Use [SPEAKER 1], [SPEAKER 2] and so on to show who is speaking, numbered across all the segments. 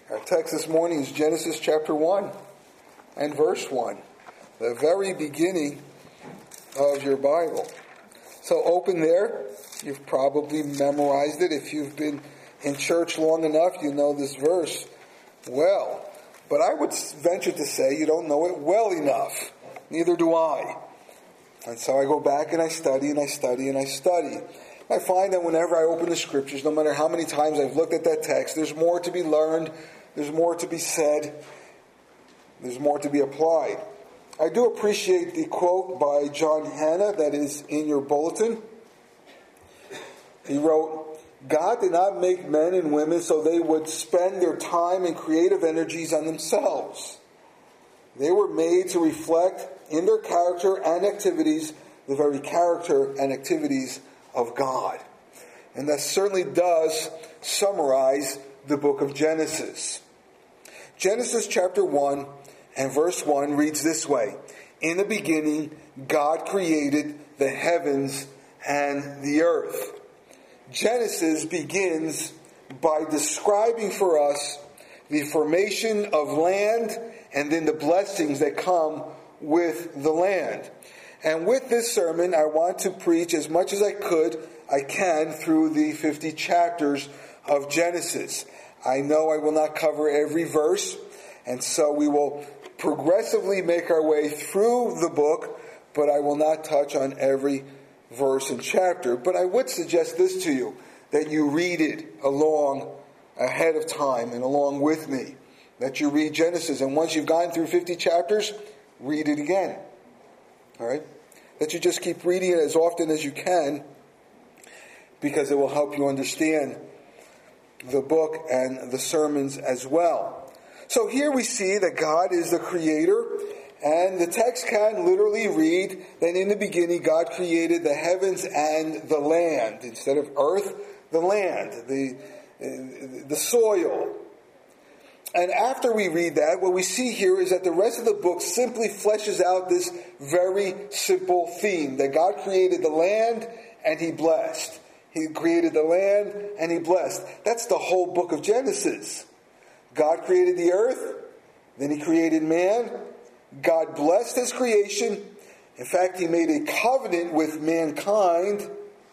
[SPEAKER 1] Our text this morning is Genesis chapter 1 and verse 1, the very beginning of your Bible. So open there. You've probably memorized it. If you've been in church long enough, you know this verse well. But I would venture to say you don't know it well enough. Neither do I. And so I go back and I study and I study and I study. I find that whenever I open the scriptures, no matter how many times I've looked at that text, there's more to be learned, there's more to be said, there's more to be applied. I do appreciate the quote by John Hanna that is in your bulletin. He wrote, "God did not make men and women so they would spend their time and creative energies on themselves. They were made to reflect in their character and activities the very character and activities of God." And that certainly does summarize the book of Genesis. Genesis chapter 1 and verse 1 reads this way: "In the beginning, God created the heavens and the earth." Genesis begins by describing for us the formation of land and then the blessings that come with the land. And with this sermon, I want to preach as much as I can through the 50 chapters of Genesis. I know I will not cover every verse, and so we will progressively make our way through the book, but I will not touch on every verse and chapter. But I would suggest this to you, that you read it along ahead of time and along with me, that you read Genesis, and once you've gone through 50 chapters, read it again. All right? That you just keep reading it as often as you can, because it will help you understand the book and the sermons as well. So here we see that God is the creator, and the text can literally read that in the beginning God created the heavens and the land. Instead of earth, the land, the soil. And after we read that, what we see here is that the rest of the book simply fleshes out this very simple theme, that God created the land and He blessed. He created the land and He blessed. That's the whole book of Genesis. God created the earth, then He created man. God blessed His creation. In fact, He made a covenant with mankind.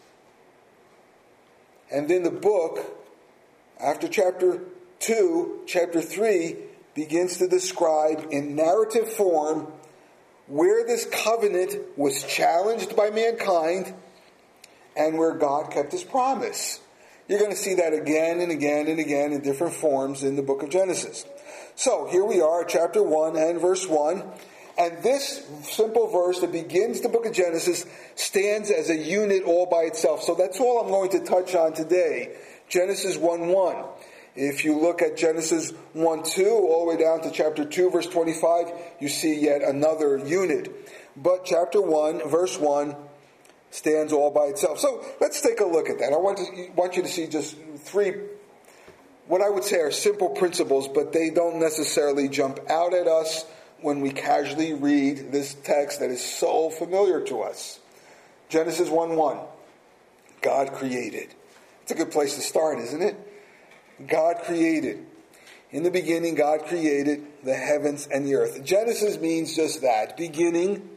[SPEAKER 1] And then the book, after chapter 2, chapter 3, begins to describe in narrative form where this covenant was challenged by mankind and where God kept His promise. You're going to see that again and again and again in different forms in the book of Genesis. So here we are, chapter 1 and verse 1. And this simple verse that begins the book of Genesis stands as a unit all by itself. So that's all I'm going to touch on today. Genesis 1:1. If you look at Genesis 1:2 all the way down to chapter 2, verse 25, you see yet another unit. But chapter 1, verse 1 stands all by itself. So let's take a look at that. I want you to see just three, what I would say are simple principles, but they don't necessarily jump out at us when we casually read this text that is so familiar to us. Genesis 1:1. God created. It's a good place to start, isn't it? God created. In the beginning, God created the heavens and the earth. Genesis means just that, beginning.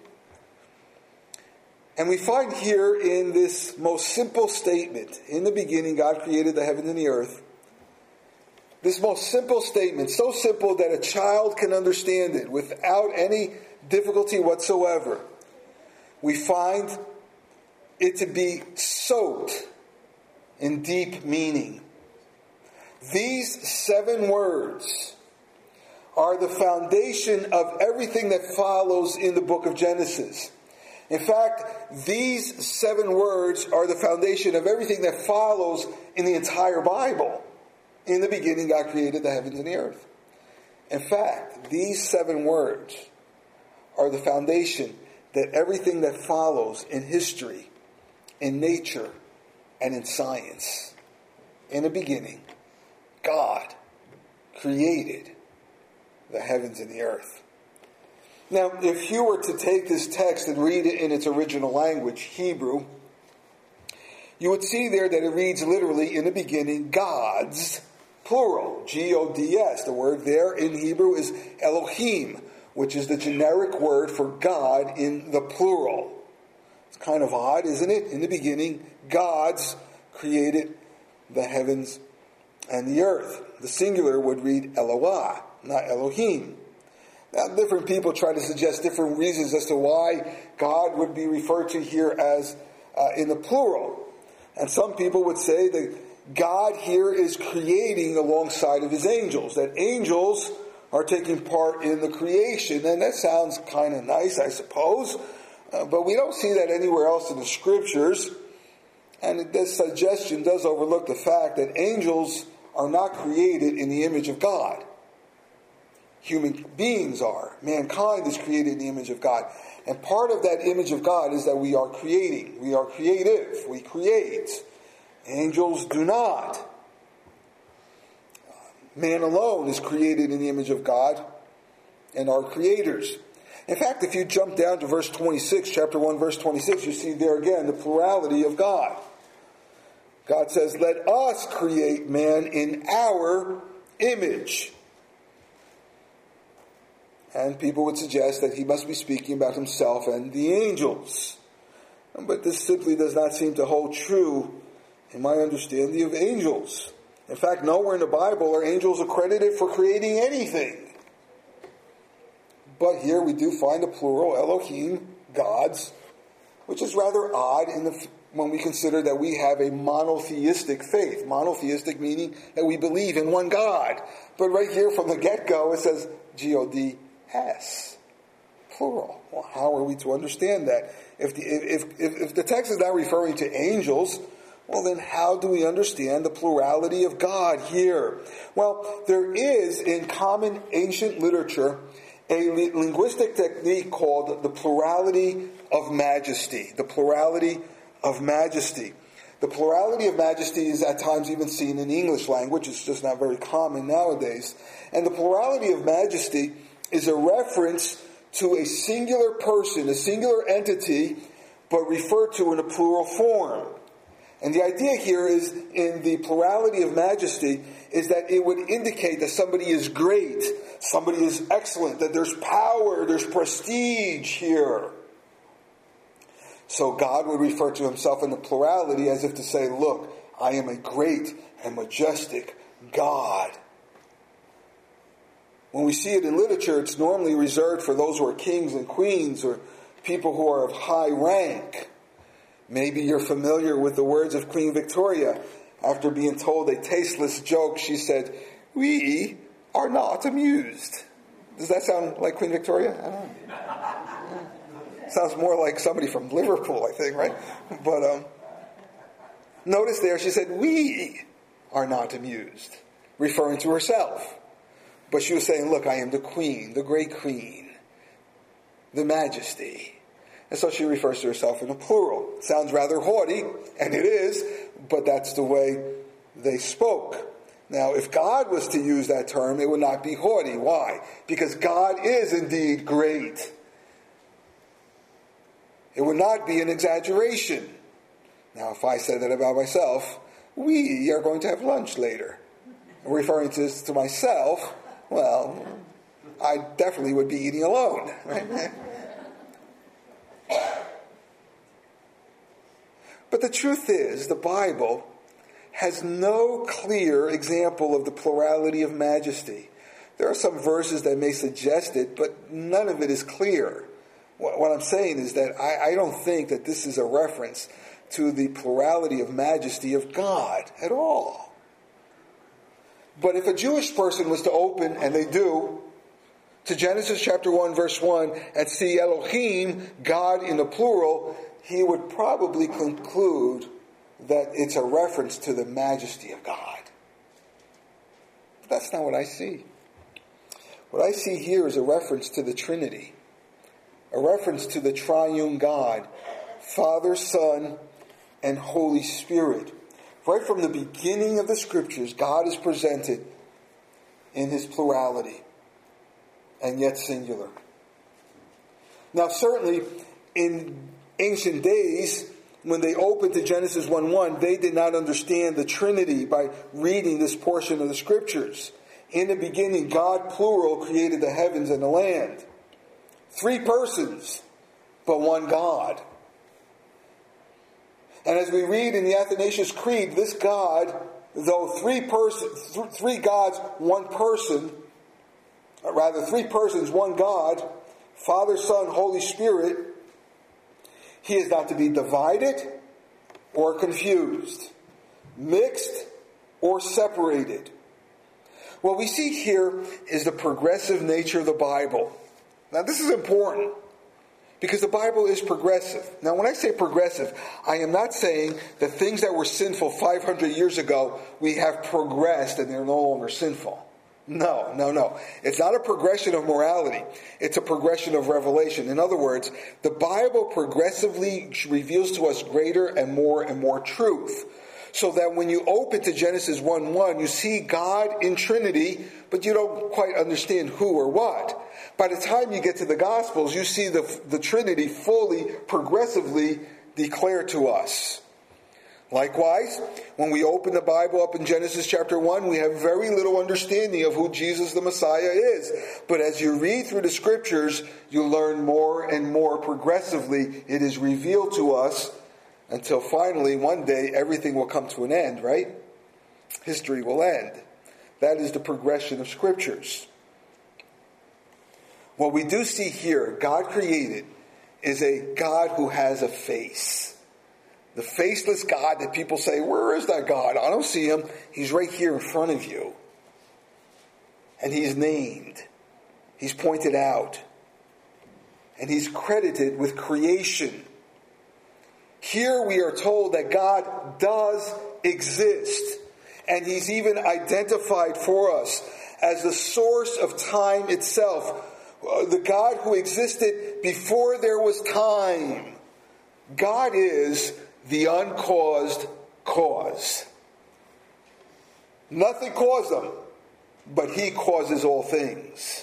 [SPEAKER 1] And we find here in this most simple statement, in the beginning, God created the heavens and the earth. This most simple statement, so simple that a child can understand it without any difficulty whatsoever. We find it to be soaked in deep meaning. These 7 words are the foundation of everything that follows in the book of Genesis. In fact, these 7 words are the foundation of everything that follows in the entire Bible. In the beginning, God created the heavens and the earth. In fact, these 7 words are the foundation that everything that follows in history, in nature, and in science. In the beginning, God created the heavens and the earth. Now, if you were to take this text and read it in its original language, Hebrew, you would see there that it reads literally, in the beginning, God's plural, G-O-D-S. The word there in Hebrew is Elohim, which is the generic word for God in the plural. It's kind of odd, isn't it? In the beginning, gods created the heavens and the earth. The singular would read Eloah, not Elohim. Now, different people try to suggest different reasons as to why God would be referred to here as in the plural. And some people would say that God here is creating alongside of his angels, that angels are taking part in the creation. And that sounds kind of nice, I suppose, but we don't see that anywhere else in the scriptures. And this suggestion does overlook the fact that angels are not created in the image of God. Human beings are. Mankind is created in the image of God. And part of that image of God is that we are creating. We are creative. We create. Angels do not. Man alone is created in the image of God and are creators. In fact, if you jump down to verse 26, chapter 1, verse 26, you see there again the plurality of God. God says, "Let us create man in our image." And people would suggest that he must be speaking about himself and the angels. But this simply does not seem to hold true in my understanding of angels. In fact, nowhere in the Bible are angels accredited for creating anything. But here we do find a plural, Elohim, gods, which is rather odd when we consider that we have a monotheistic faith. Monotheistic meaning that we believe in one God. But right here from the get-go it says G-O-D-S, plural. Well, how are we to understand that? If the text is not referring to angels, well then how do we understand the plurality of God here? Well, there is in common ancient literature a linguistic technique called the plurality of majesty. The plurality of majesty. The plurality of majesty is at times even seen in the English language. It's just not very common nowadays. And the plurality of majesty is a reference to a singular person, a singular entity, but referred to in a plural form. And the idea here is, in the plurality of majesty, is that it would indicate that somebody is great, somebody is excellent, that there's power, there's prestige here. So God would refer to himself in the plurality as if to say, look, I am a great and majestic God. When we see it in literature, it's normally reserved for those who are kings and queens or people who are of high rank. Maybe you're familiar with the words of Queen Victoria. After being told a tasteless joke, she said, "We are not amused." Does that sound like Queen Victoria? I don't know. Sounds more like somebody from Liverpool, I think, right? But notice there she said, "We are not amused," referring to herself. But she was saying, look, I am the queen, the great queen, the majesty. And so she refers to herself in the plural. Sounds rather haughty, and it is, but that's the way they spoke. Now, if God was to use that term, it would not be haughty. Why? Because God is indeed great. It would not be an exaggeration. Now, if I said that about myself, we are going to have lunch later. Referring to myself, well, I definitely would be eating alone. Right? But the truth is, the Bible has no clear example of the plurality of majesty. There are some verses that may suggest it, but none of it is clear. What I'm saying is that I don't think that this is a reference to the plurality of majesty of God at all. But if a Jewish person was to open, and they do, to Genesis chapter 1, verse 1, and see Elohim, God in the plural, he would probably conclude that it's a reference to the majesty of God. But that's not what I see. What I see here is a reference to the Trinity, a reference to the triune God, Father, Son, and Holy Spirit. Right from the beginning of the Scriptures, God is presented in his plurality, and yet singular. Now, certainly, in ancient days, when they opened to Genesis 1:1, they did not understand the Trinity by reading this portion of the Scriptures. In the beginning, God, plural, created the heavens and the land. 3 persons, but one God. And as we read in the Athanasius Creed, this God, though 3 gods, 1 person, or rather 3 persons, 1 God, Father, Son, Holy Spirit, he is not to be divided or confused, mixed or separated. What we see here is the progressive nature of the Bible. Now this is important because the Bible is progressive. Now when I say progressive, I am not saying that things that were sinful 500 years ago, we have progressed and they're no longer sinful. No. It's not a progression of morality. It's a progression of revelation. In other words, the Bible progressively reveals to us greater and more truth. So that when you open to Genesis 1:1, you see God in Trinity, but you don't quite understand who or what. By the time you get to the Gospels, you see the Trinity fully, progressively declared to us. Likewise, when we open the Bible up in Genesis chapter 1, we have very little understanding of who Jesus the Messiah is. But as you read through the Scriptures, you learn more and more progressively. It is revealed to us until finally, one day, everything will come to an end, right? History will end. That is the progression of Scriptures. What we do see here, God created, is a God who has a face. The faceless God that people say, where is that God? I don't see him. He's right here in front of you. And he's named. He's pointed out. And he's credited with creation. Here we are told that God does exist. And he's even identified for us as the source of time itself. The God who existed before there was time. God is the uncaused cause. Nothing caused them, but he causes all things.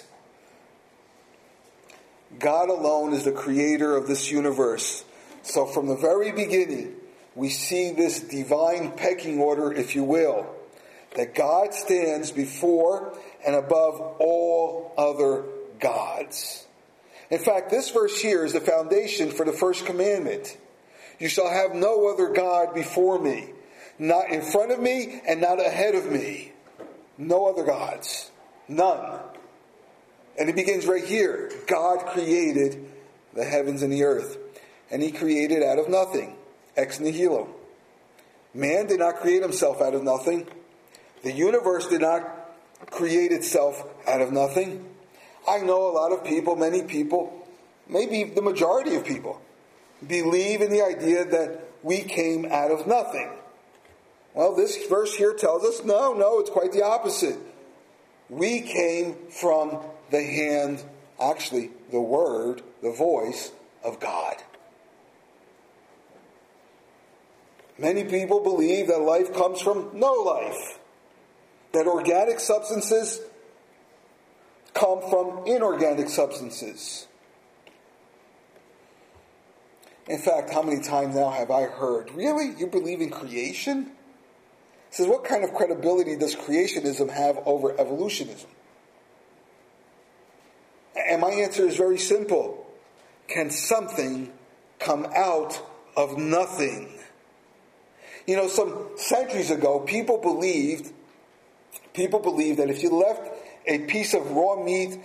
[SPEAKER 1] God alone is the creator of this universe. So from the very beginning, we see this divine pecking order, if you will, that God stands before and above all other gods. In fact, this verse here is the foundation for the first commandment. You shall have no other God before me, not in front of me and not ahead of me. No other gods. None. And it begins right here. God created the heavens and the earth. And he created out of nothing. Ex nihilo. Man did not create himself out of nothing. The universe did not create itself out of nothing. I know a lot of people, many people, maybe the majority of people, believe in the idea that we came out of nothing. Well, this verse here tells us, no, it's quite the opposite. We came from the hand, actually, the word, the voice of God. Many people believe that life comes from no life. That organic substances come from inorganic substances. In fact, how many times now have I heard, really? You believe in creation? He says, what kind of credibility does creationism have over evolutionism? And my answer is very simple. Can something come out of nothing? You know, some centuries ago, people believed that if you left a piece of raw meat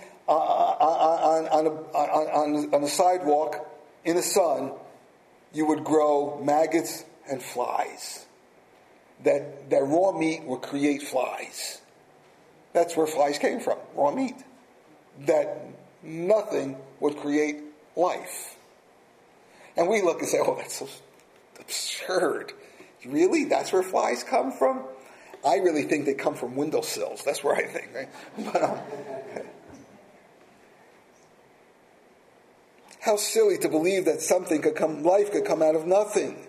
[SPEAKER 1] on a sidewalk in the sun, you would grow maggots and flies. That raw meat would create flies. That's where flies came from, raw meat. That nothing would create life. And we look and say, oh, that's so absurd. Really? That's where flies come from? I really think they come from windowsills. That's where I think, right? But, how silly to believe that life could come out of nothing.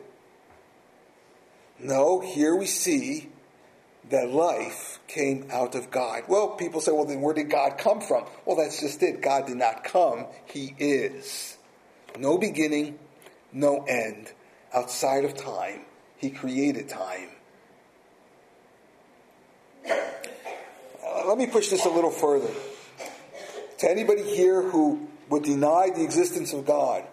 [SPEAKER 1] No, here we see that life came out of God. Well, people say, well, then where did God come from? Well, that's just it. God did not come. He is. No beginning, no end, outside of time. He created time. Let me push this a little further. To anybody here who would deny the existence of God,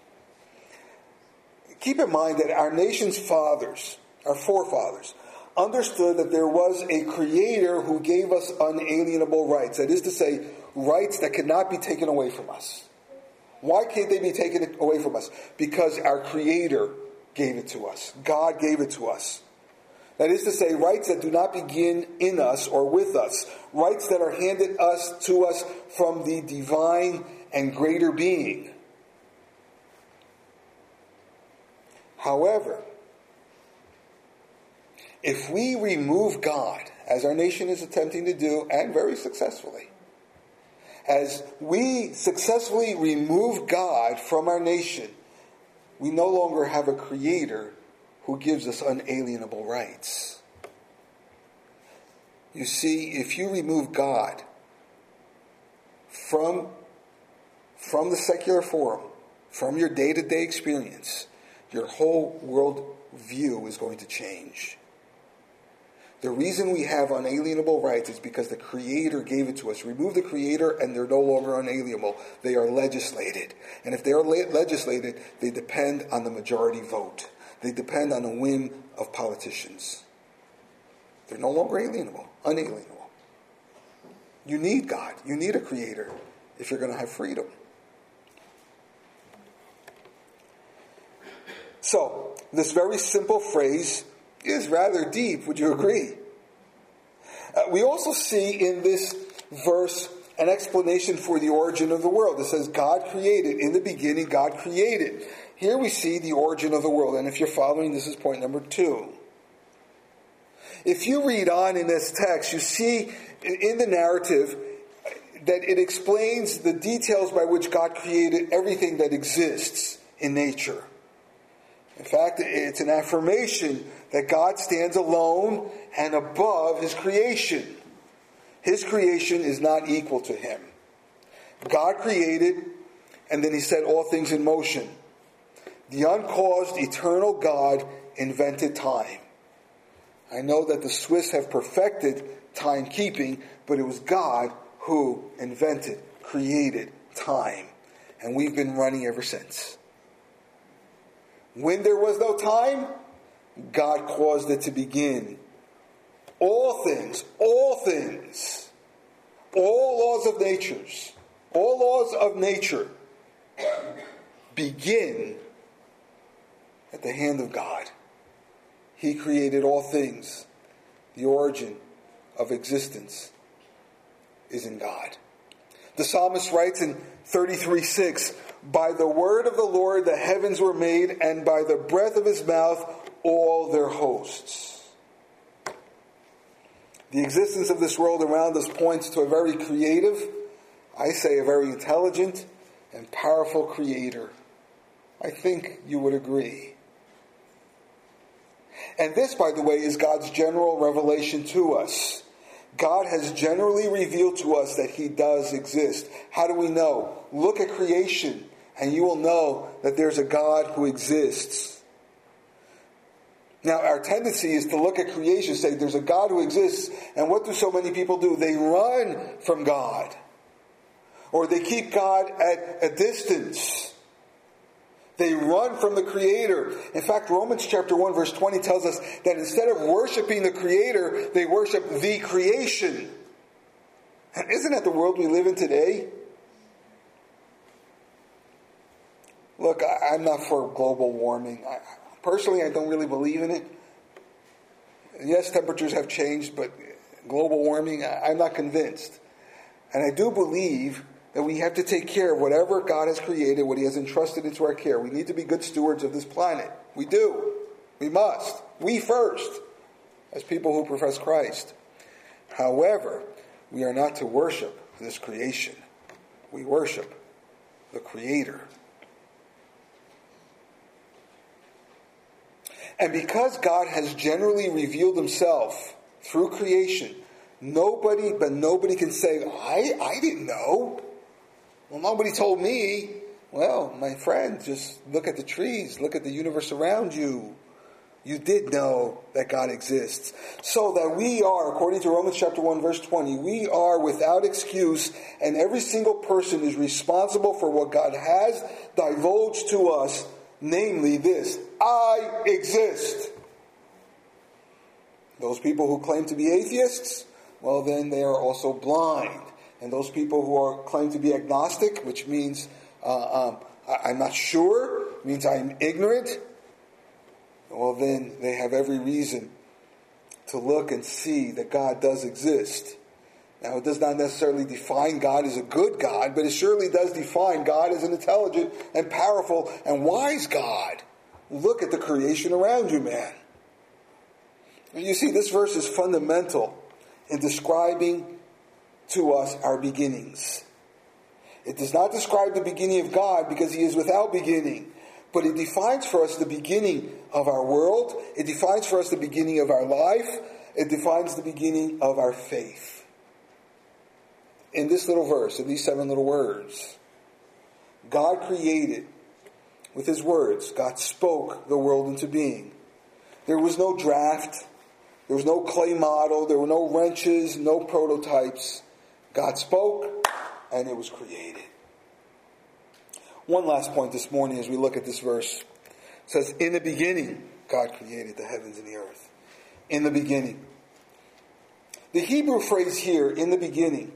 [SPEAKER 1] keep in mind that our nation's fathers, our forefathers, understood that there was a creator who gave us unalienable rights. That is to say, rights that could not be taken away from us. Why can't they be taken away from us? Because our creator gave it to us. God gave it to us. That is to say, rights that do not begin in us or with us. Rights that are handed to us from the divine and greater being. However, if we remove God, as our nation is attempting to do, and very successfully, as we successfully remove God from our nation, we no longer have a creator who gives us unalienable rights. You see, if you remove God from the secular forum, from your day-to-day experience, your whole world view is going to change. The reason we have unalienable rights is because the Creator gave it to us. Remove the Creator and they're no longer unalienable. They are legislated. And if they are legislated, they depend on the majority vote. They depend on the whim of politicians. They're no longer unalienable. You need God. You need a Creator if you're going to have freedom. So, this very simple phrase is rather deep, would you agree? We also see in this verse an explanation for the origin of the world. It says, God created. In the beginning, God created. Here we see the origin of the world. And if you're following, this is point number 2. If you read on in this text, you see in the narrative that it explains the details by which God created everything that exists in nature. In fact, it's an affirmation that God stands alone and above His creation. His creation is not equal to Him. God created, and then He set all things in motion. The uncaused, eternal God invented time. I know that the Swiss have perfected timekeeping, but it was God who invented, created time. And we've been running ever since. When there was no time, God caused it to begin. All things, all laws of nature begin at the hand of God. He created all things. The origin of existence is in God. The psalmist writes in 33:6, by the word of the Lord the heavens were made, and by the breath of His mouth all their hosts. The existence of this world around us points to a very creative, I say a very intelligent and powerful Creator. I think you would agree. And this, by the way, is God's general revelation to us. God has generally revealed to us that He does exist. How do we know? Look at creation, and you will know that there's a God who exists. Now, our tendency is to look at creation, say there's a God who exists, and what do so many people do? They run from God. Or they keep God at a distance. They run from the Creator. In fact, Romans chapter 1 verse 20 tells us that instead of worshiping the Creator, they worship the creation. And isn't that the world we live in today? Look, I'm not for global warming. Personally, I don't really believe in it. Yes, temperatures have changed, but global warming, I'm not convinced. And I do believe that we have to take care of whatever God has created, what He has entrusted into our care. We need to be good stewards of this planet. We do. We must. We first, as people who profess Christ. However, we are not to worship this creation. We worship the Creator. And because God has generally revealed Himself through creation, nobody can say, I didn't know. Well, nobody told me. Well, my friend, just look at the trees, look at the universe around you. You did know that God exists. So that we are, according to Romans chapter 1, verse 20, we are without excuse, and every single person is responsible for what God has divulged to us, namely this: I exist. Those people who claim to be atheists, well, then they are also blind. And those people who claim to be agnostic, which means I'm not sure, means I'm ignorant, well, then they have every reason to look and see that God does exist. Now, it does not necessarily define God as a good God, but it surely does define God as an intelligent and powerful and wise God. Look at the creation around you, man. You see, this verse is fundamental in describing to us our beginnings. It does not describe the beginning of God because he is without beginning, but it defines for us the beginning of our world. It defines for us the beginning of our life. It defines the beginning of our faith. In this little verse, in these 7 little words, God created with his words. God spoke the world into being. There was no draft. There was no clay model. There were no wrenches, no prototypes. God spoke, and it was created. One last point this morning as we look at this verse. It says, in the beginning, God created the heavens and the earth. In the beginning. The Hebrew phrase here, in the beginning,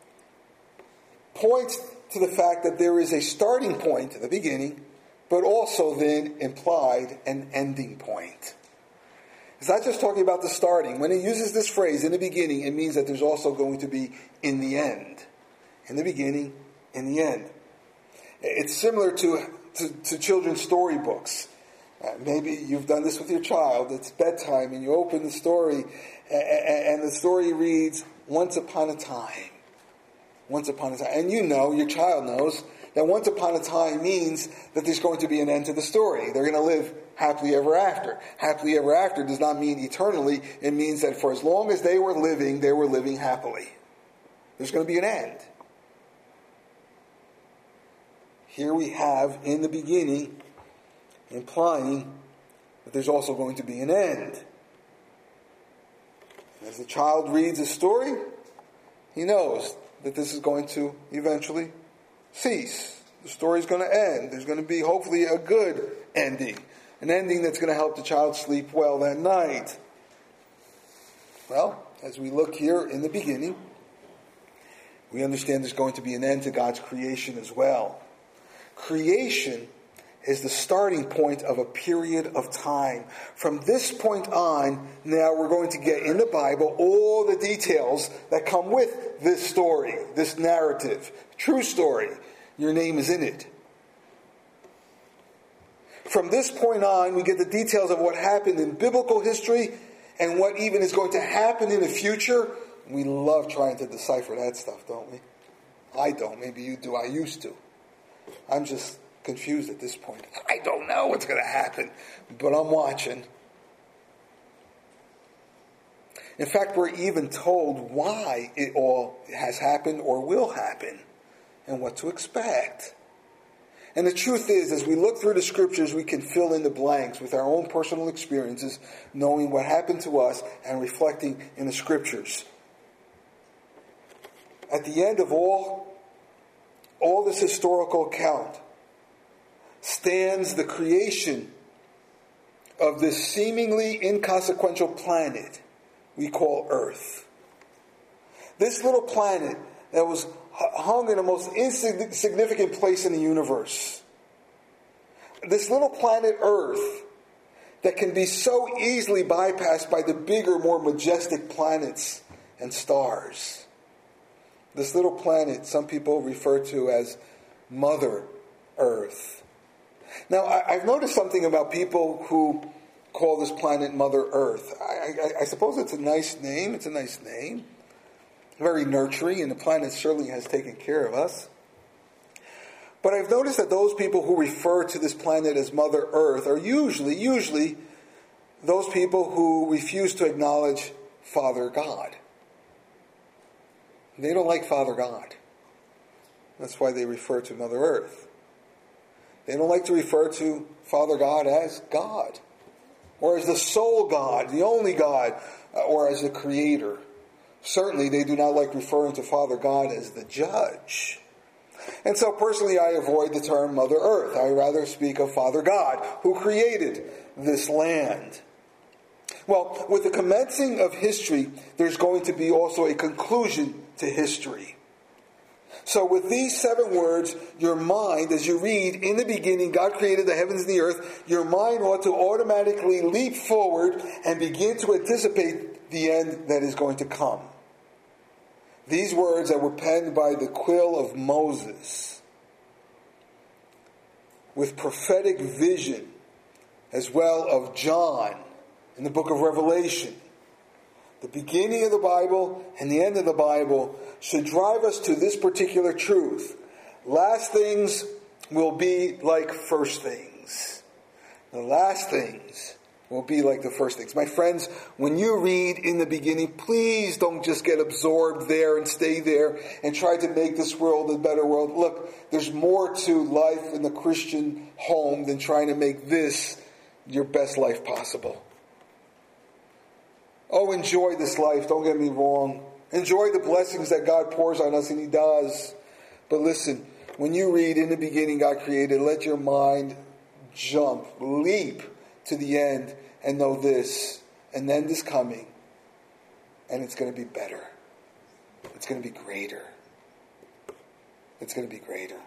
[SPEAKER 1] points to the fact that there is a starting point at the beginning, but also then implied an ending point. It's not just talking about the starting. When it uses this phrase, in the beginning, it means that there's also going to be in the end. In the beginning, in the end. It's similar to children's storybooks. Maybe you've done this with your child. It's bedtime and you open the story and the story reads, once upon a time. Once upon a time. And you know, your child knows, that once upon a time means that there's going to be an end to the story. They're going to live happily ever after. Happily ever after does not mean eternally. It means that for as long as they were living happily. There's going to be an end. Here we have, in the beginning, implying that there's also going to be an end. As the child reads a story, he knows that this is going to eventually cease. The story's going to end. There's going to be, hopefully, a good ending. An ending that's going to help the child sleep well that night. Well, as we look here in the beginning, we understand there's going to be an end to God's creation as well. Creation is the starting point of a period of time. From this point on, now we're going to get in the Bible all the details that come with this story, this narrative. True story. Your name is in it. From this point on, we get the details of what happened in biblical history and what even is going to happen in the future. We love trying to decipher that stuff, don't we? I don't. Maybe you do. I used to. I'm just confused at this point. I don't know what's going to happen, but I'm watching. In fact, we're even told why it all has happened or will happen and what to expect. And the truth is, as we look through the scriptures, we can fill in the blanks with our own personal experiences, knowing what happened to us and reflecting in the scriptures. At the end of all this historical account stands the creation of this seemingly inconsequential planet we call Earth. This little planet that was hung in the most insignificant place in the universe. This little planet Earth that can be so easily bypassed by the bigger, more majestic planets and stars. This little planet some people refer to as Mother Earth. Now, I've noticed something about people who call this planet Mother Earth. I suppose it's a nice name. It's a nice name. Very nurturing, and the planet certainly has taken care of us. But I've noticed that those people who refer to this planet as Mother Earth are usually those people who refuse to acknowledge Father God. They don't like Father God. That's why they refer to Mother Earth. They don't like to refer to Father God as God, or as the sole God, the only God, or as the Creator. Certainly, they do not like referring to Father God as the judge. And so personally, I avoid the term Mother Earth. I rather speak of Father God, who created this land. Well, with the commencing of history, there's going to be also a conclusion to history. So with these 7 words, your mind, as you read, in the beginning, God created the heavens and the earth, your mind ought to automatically leap forward and begin to anticipate the end that is going to come. These words that were penned by the quill of Moses, with prophetic vision, as well of John in the book of Revelation, the beginning of the Bible and the end of the Bible, should drive us to this particular truth. Last things will be like first things. The last things will be like the first things. My friends, when you read in the beginning, please don't just get absorbed there and stay there and try to make this world a better world. Look, there's more to life in the Christian home than trying to make this your best life possible. Oh, enjoy this life, don't get me wrong. Enjoy the blessings that God pours on us, and He does. But listen, when you read in the beginning God created, let your mind jump, leap to the end and know this. An end is coming, and it's going to be better. It's going to be greater. It's going to be greater.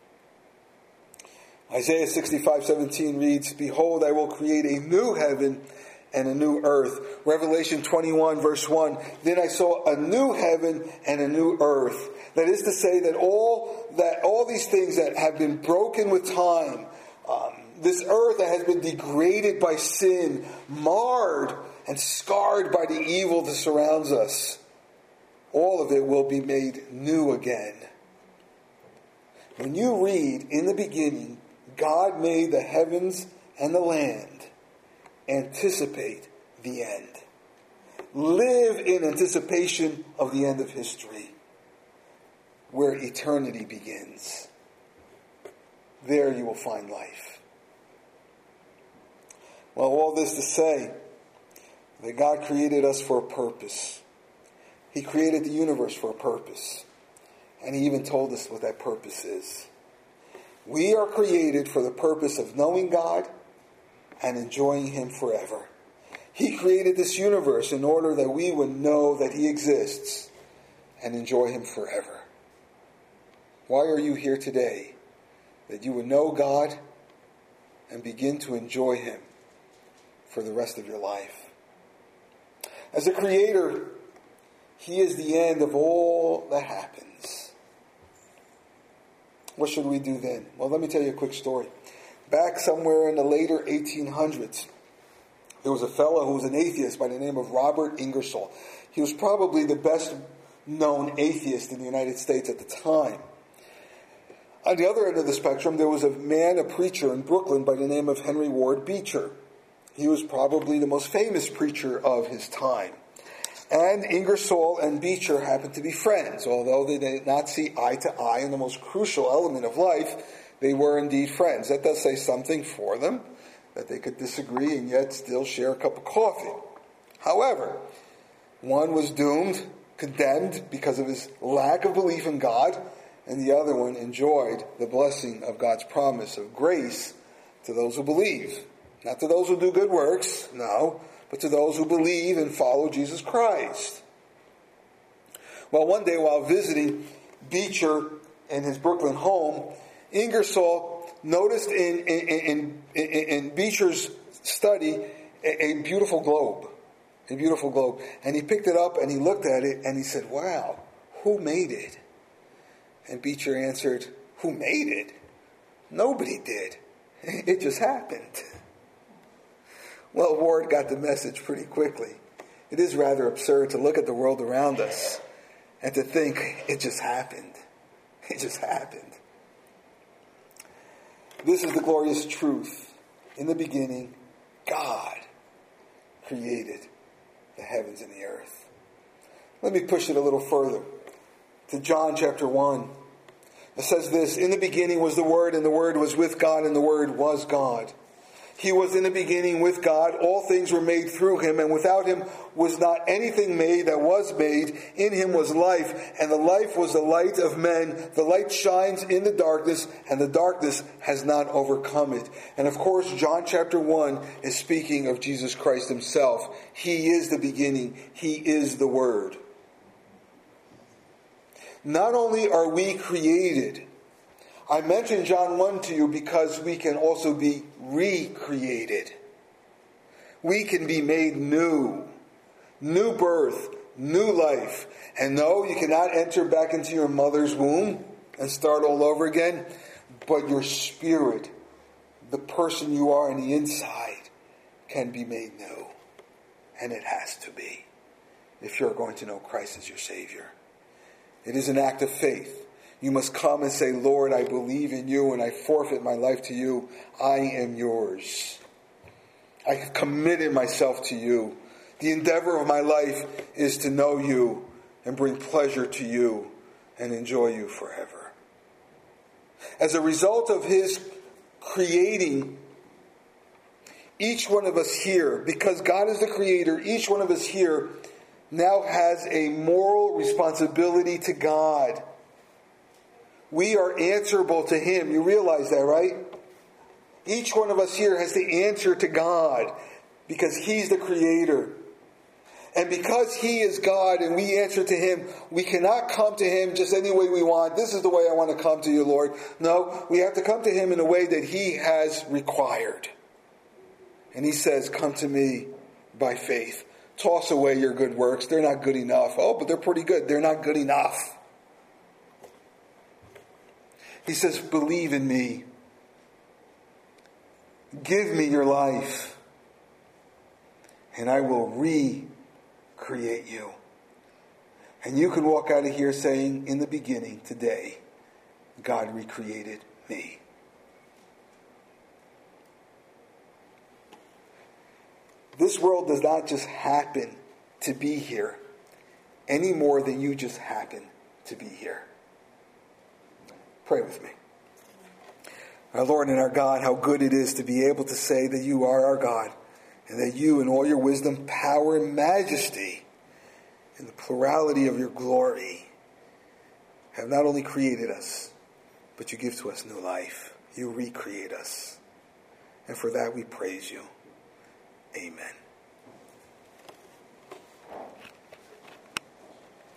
[SPEAKER 1] Isaiah 65:17 reads, "Behold, I will create a new heaven and a new earth." Revelation 21 verse 1, "Then I saw a new heaven and a new earth." That is to say that all these things that have been broken with time, this earth that has been degraded by sin, marred and scarred by the evil that surrounds us, all of it will be made new again. When you read, in the beginning, God made the heavens and the land, anticipate the end. Live in anticipation of the end of history, where eternity begins. There you will find life. Well, all this to say that God created us for a purpose. He created the universe for a purpose. And He even told us what that purpose is. We are created for the purpose of knowing God and enjoying Him forever. He created this universe in order that we would know that He exists and enjoy Him forever. Why are you here today? That you would know God and begin to enjoy Him for the rest of your life. As a creator, He is the end of all that happens. What should we do then? Well, let me tell you a quick story. Back somewhere in the later 1800s, there was a fellow who was an atheist by the name of Robert Ingersoll. He was probably the best known atheist in the United States at the time. On the other end of the spectrum, there was a preacher in Brooklyn by the name of Henry Ward Beecher. He was probably the most famous preacher of his time. And Ingersoll and Beecher happened to be friends. Although they did not see eye to eye on the most crucial element of life, they were indeed friends. That does say something for them, that they could disagree and yet still share a cup of coffee. However, one was doomed, condemned because of his lack of belief in God, and the other one enjoyed the blessing of God's promise of grace to those who believe. Not to those who do good works, no, but to those who believe and follow Jesus Christ. Well, one day while visiting Beecher in his Brooklyn home, Ingersoll noticed in Beecher's study a beautiful globe. A beautiful globe. And he picked it up and he looked at it and he said, "Wow, who made it?" And Beecher answered, "Who made it? Nobody did. It just happened." Well, Ward got the message pretty quickly. It is rather absurd to look at the world around us and to think it just happened. It just happened. This is the glorious truth. In the beginning, God created the heavens and the earth. Let me push it a little further to John chapter 1. It says this, in the beginning was the Word, and the Word was with God, and the Word was God. He was in the beginning with God. All things were made through him, and without him was not anything made that was made. In him was life, and the life was the light of men. The light shines in the darkness, and the darkness has not overcome it. And of course, John chapter 1 is speaking of Jesus Christ himself. He is the beginning. He is the Word. Not only are we created, I mentioned John 1 to you because we can also be recreated. We can be made new. New birth, new life. And no, you cannot enter back into your mother's womb and start all over again. But your spirit, the person you are on the inside, can be made new. And it has to be, if you're going to know Christ as your Savior. It is an act of faith. You must come and say, Lord, I believe in you and I forfeit my life to you. I am yours. I have committed myself to you. The endeavor of my life is to know you and bring pleasure to you and enjoy you forever. As a result of his creating each one of us here, because God is the creator, each one of us here now has a moral responsibility to God. We are answerable to him. You realize that, right? Each one of us here has to answer to God because he's the creator. And because he is God and we answer to him, we cannot come to him just any way we want. This is the way I want to come to you, Lord. No, we have to come to him in a way that he has required. And he says, come to me by faith. Toss away your good works. They're not good enough. Oh, but they're pretty good. They're not good enough. He says, believe in me. Give me your life. And I will recreate you. And you can walk out of here saying, in the beginning, today, God recreated me. This world does not just happen to be here any more than you just happen to be here. Pray with me. Our Lord and our God, how good it is to be able to say that you are our God and that you in all your wisdom, power, and majesty in the plurality of your glory have not only created us, but you give to us new life. You recreate us. And for that we praise you. Amen.